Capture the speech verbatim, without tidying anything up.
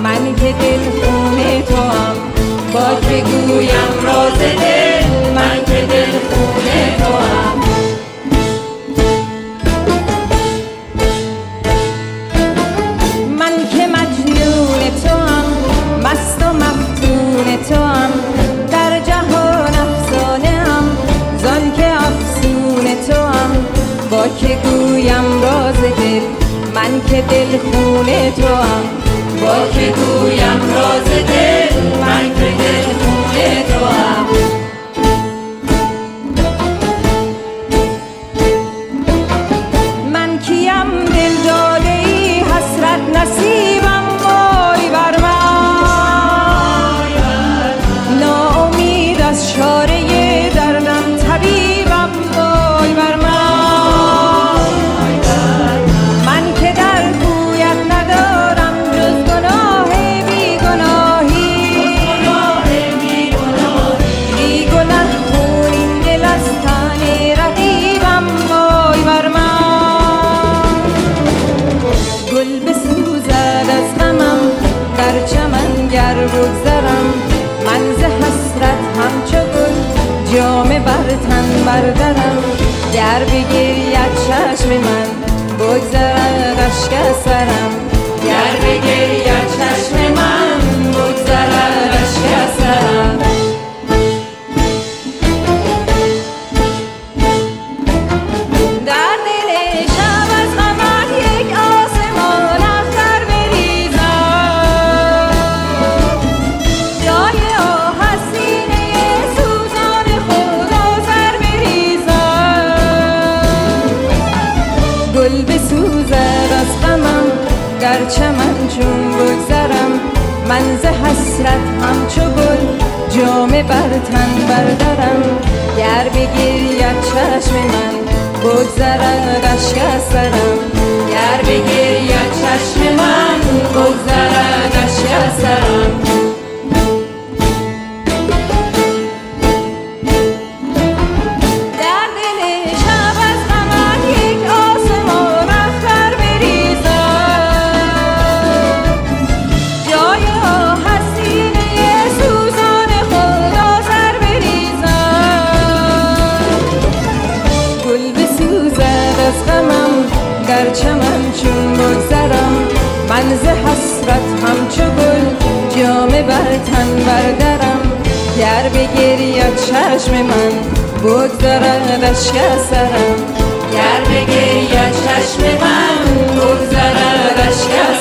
من که دل خونه تو هم، با که گویم راز دل، من که دل خونه تو هم. من که مجنون تو هم، مست و مفتون تو هم، در جهان افسانه هم، زان که افسون تو هم، با که گویم راز دل، من که دل خونه تو هم، با که گویم راز دل، من که دل خونه تو هم. من کیم دل داده ای حسرت نصیبم وای بر من، ناامید از چاره دردم طبیبم وای بر من. من که در کویت ندارم جز گناه بی گناهی، بی گناه خونین دل از تن رقیبم وای بر من. گل بسوزد از غمم در چمن گر بگذرم، من ز حسرت همچو گل جامه بر تن بردرم. گر بگرید چشم من بگذرد اشک از سرم، گر بگرید چشم من بگذرد اشک از سرم. در دل شب از غمت یک آسمان اختر بریزد، جای آه از سینه سوزان خود آذر بریزد. گل بسوزد از غمم گرچه من چون بگذرم، من ز حسرت همچو گل جامه بر تن بردرم. گر بگرید چشم من بگذرد اشک از سرم، گر بگرید چشم من بگذرد اشک از سرم. در دل شب از غمت یک آسمان اختر بریزد، جای آه از سینه سوزان خود آذر بریزد. گل بسوزد از غمم گرچه من چون بگذرم، من ز حسرت همچو گل جامه بر تن بردرم. گر بگرید چشم من بگذرد اشک از سرم، گر بگرید چشم من بگذرد اشک از سرم.